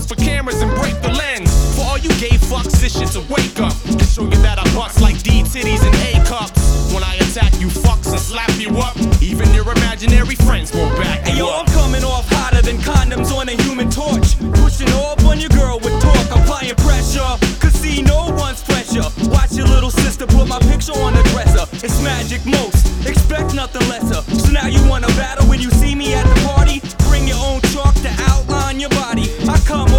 pose for cameras and break the lens. For all you gay fucks, this shit's a wake up. And show you that I bust like D titties and A cups. When I attack you fucks and slap you up, even your imaginary friends won't back you up. I'm coming off hotter than condoms on a human torch. Pushing off on your girl with torque, applying pressure. Cause see, no one's fresher. Watch your little sister put my picture on the dresser. It's magic most, expect nothing lesser. So now you wanna battle when you see me at the